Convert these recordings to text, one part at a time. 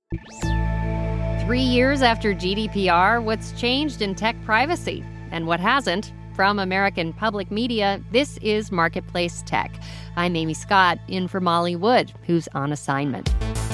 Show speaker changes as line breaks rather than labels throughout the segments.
3 years after GDPR, what's changed in tech privacy and what hasn't? From American Public Media, this is Marketplace Tech. I'm Amy Scott, in for Molly Wood, who's on assignment.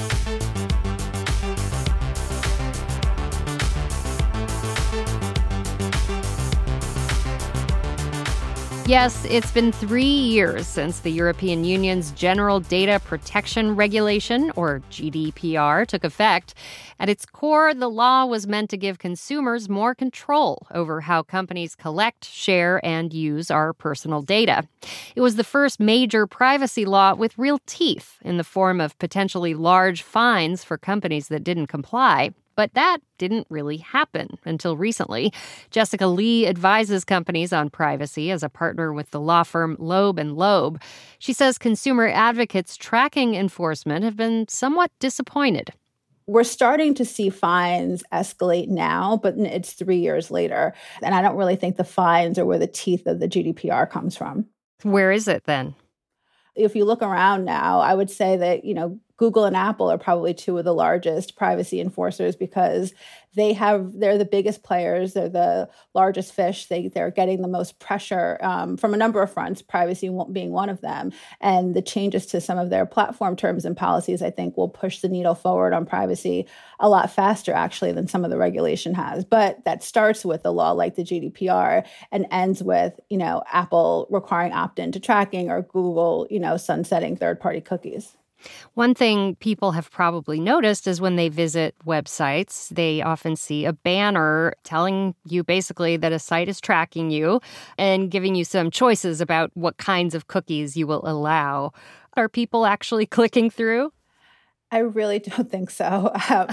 Yes, it's been 3 years since the European Union's General Data Protection Regulation, or GDPR, took effect. At its core, the law was meant to give consumers more control over how companies collect, share, and use our personal data. It was the first major privacy law with real teeth in the form of potentially large fines for companies that didn't comply. But that didn't really happen until recently. Jessica Lee advises companies on privacy as a partner with the law firm Loeb & Loeb. She says consumer advocates tracking enforcement have been somewhat disappointed.
We're starting to see fines escalate now, but it's 3 years later. And I don't really think the fines are where the teeth of the GDPR comes from.
Where is it then?
If you look around now, I would say that, Google and Apple are probably two of the largest privacy enforcers because they're the biggest players. They're the largest fish. They're getting the most pressure from a number of fronts, privacy being one of them. And the changes to some of their platform terms and policies, I think, will push the needle forward on privacy a lot faster, actually, than some of the regulation has. But that starts with a law like the GDPR and ends with, Apple requiring opt-in to tracking or Google, sunsetting third-party cookies.
One thing people have probably noticed is when they visit websites, they often see a banner telling you basically that a site is tracking you and giving you some choices about what kinds of cookies you will allow. Are people actually clicking through?
I really don't think so.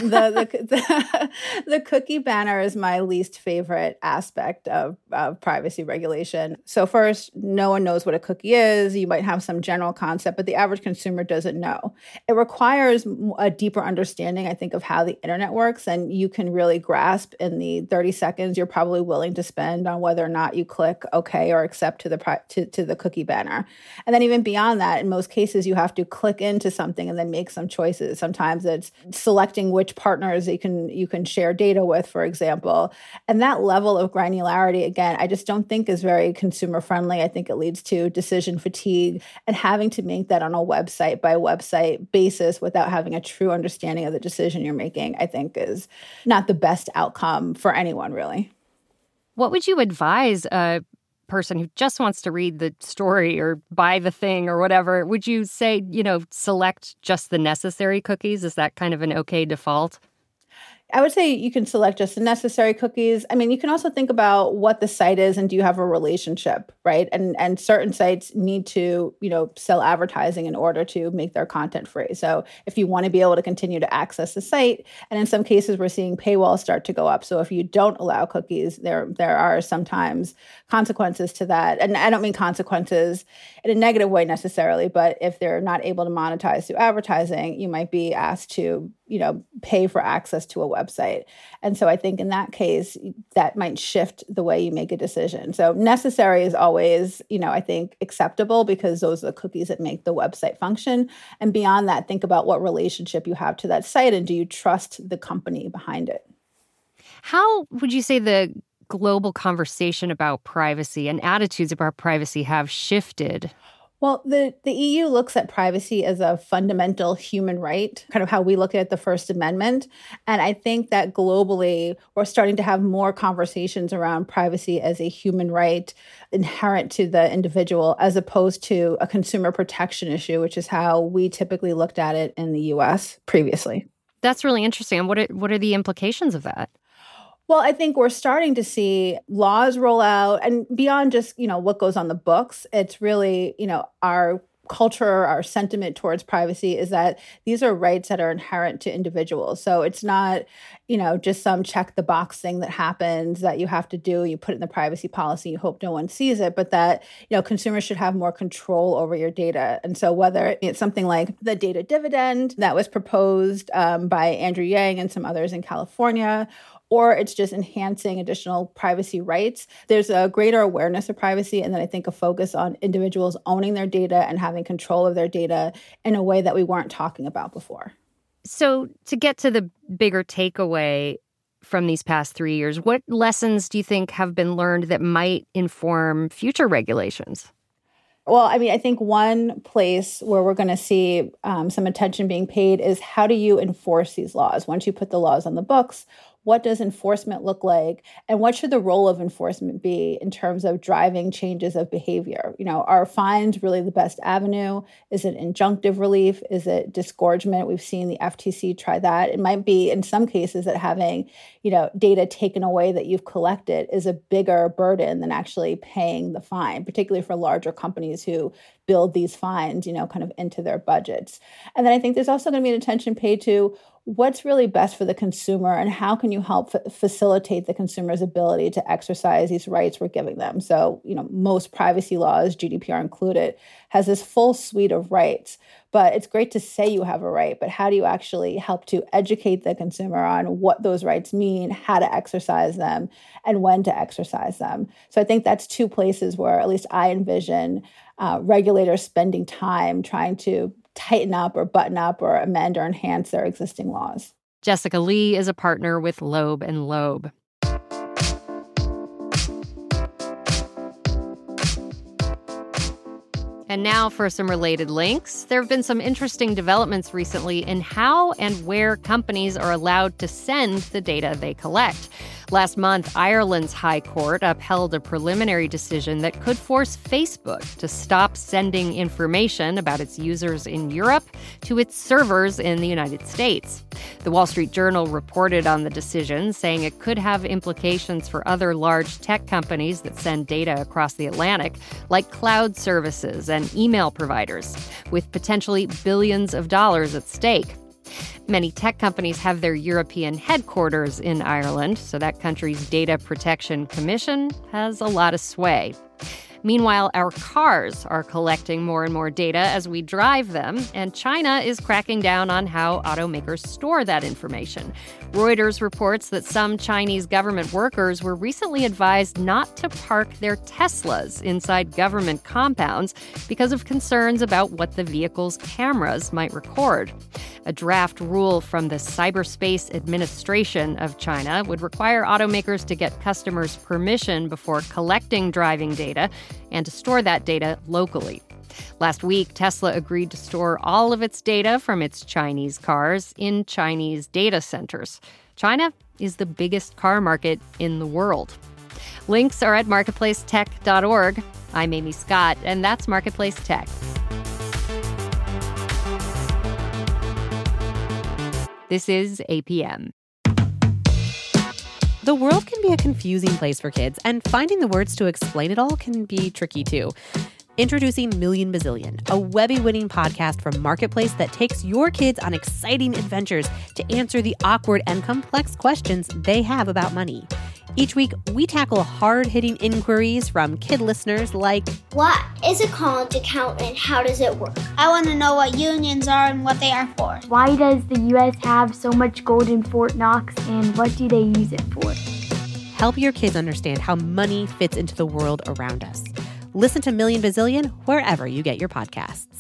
The cookie banner is my least favorite aspect of privacy regulation. So first, no one knows what a cookie is. You might have some general concept, but the average consumer doesn't know. It requires a deeper understanding, I think, of how the internet works, and you can really grasp in the 30 seconds you're probably willing to spend on whether or not you click OK or accept to the cookie banner. And then even beyond that, in most cases, you have to click into something and then make some choices. Sometimes it's selecting which partners you can share data with, for example. And that level of granularity, again, I just don't think is very consumer friendly. I think it leads to decision fatigue and having to make that on a website by website basis without having a true understanding of the decision you're making, I think is not the best outcome for anyone, really.
What would you advise a person who just wants to read the story or buy the thing or whatever? Would you say, select just the necessary cookies? Is that kind of an okay default?
I would say you can select just the necessary cookies. I mean, you can also think about what the site is and do you have a relationship, right? And certain sites need to, sell advertising in order to make their content free. So if you want to be able to continue to access the site, and in some cases we're seeing paywalls start to go up. So if you don't allow cookies, there are sometimes consequences to that. And I don't mean consequences in a negative way necessarily, but if they're not able to monetize through advertising, you might be asked to pay for access to a website. And so I think in that case, that might shift the way you make a decision. So necessary is always, I think acceptable because those are the cookies that make the website function. And beyond that, think about what relationship you have to that site and do you trust the company behind it?
How would you say the global conversation about privacy and attitudes about privacy have shifted?
Well, the EU looks at privacy as a fundamental human right, kind of how we look at the First Amendment. And I think that globally, we're starting to have more conversations around privacy as a human right inherent to the individual, as opposed to a consumer protection issue, which is how we typically looked at it in the U.S. previously.
That's really interesting. What are the implications of that?
Well, I think we're starting to see laws roll out and beyond just, what goes on the books. It's really, our culture, our sentiment towards privacy is that these are rights that are inherent to individuals. So it's not, just some check the box thing that happens that you have to do. You put it in the privacy policy, you hope no one sees it, but that, consumers should have more control over your data. And so whether it's something like the data dividend that was proposed by Andrew Yang and some others in California, or it's just enhancing additional privacy rights. There's a greater awareness of privacy, and then I think a focus on individuals owning their data and having control of their data in a way that we weren't talking about before.
So to get to the bigger takeaway from these past 3 years, what lessons do you think have been learned that might inform future regulations?
Well, I mean, I think one place where we're going to see some attention being paid is how do you enforce these laws? Once you put the laws on the books, what does enforcement look like? And what should the role of enforcement be in terms of driving changes of behavior? You know, are fines really the best avenue? Is it injunctive relief? Is it disgorgement? We've seen the FTC try that. It might be in some cases that having, data taken away that you've collected is a bigger burden than actually paying the fine, particularly for larger companies who build these fines, kind of into their budgets. And then I think there's also going to be an attention paid to what's really best for the consumer and how can you help facilitate the consumer's ability to exercise these rights we're giving them. So, most privacy laws, GDPR included, has this full suite of rights. But it's great to say you have a right, but how do you actually help to educate the consumer on what those rights mean, how to exercise them, and when to exercise them? So I think that's two places where at least I envision regulators spending time trying to tighten up or button up or amend or enhance their existing laws.
Jessica Lee is a partner with Loeb & Loeb. And now for some related links. There have been some interesting developments recently in how and where companies are allowed to send the data they collect. Last month, Ireland's High Court upheld a preliminary decision that could force Facebook to stop sending information about its users in Europe to its servers in the United States. The Wall Street Journal reported on the decision, saying it could have implications for other large tech companies that send data across the Atlantic, like cloud services and email providers, with potentially billions of dollars at stake. Many tech companies have their European headquarters in Ireland, so that country's Data Protection Commission has a lot of sway. Meanwhile, our cars are collecting more and more data as we drive them, and China is cracking down on how automakers store that information. Reuters reports that some Chinese government workers were recently advised not to park their Teslas inside government compounds because of concerns about what the vehicle's cameras might record. A draft rule from the Cyberspace Administration of China would require automakers to get customers' permission before collecting driving data and to store that data locally. Last week, Tesla agreed to store all of its data from its Chinese cars in Chinese data centers. China is the biggest car market in the world. Links are at marketplacetech.org. I'm Amy Scott, and that's Marketplace Tech. This is APM.
The world can be a confusing place for kids, and finding the words to explain it all can be tricky too. Introducing Million Bazillion, a Webby-winning podcast from Marketplace that takes your kids on exciting adventures to answer the awkward and complex questions they have about money. Each week, we tackle hard-hitting inquiries from kid listeners like,
what is a college account and how does it work?
I want to know what unions are and what they are for.
Why does the U.S. have so much gold in Fort Knox and what do they use it for?
Help your kids understand how money fits into the world around us. Listen to Million Bazillion wherever you get your podcasts.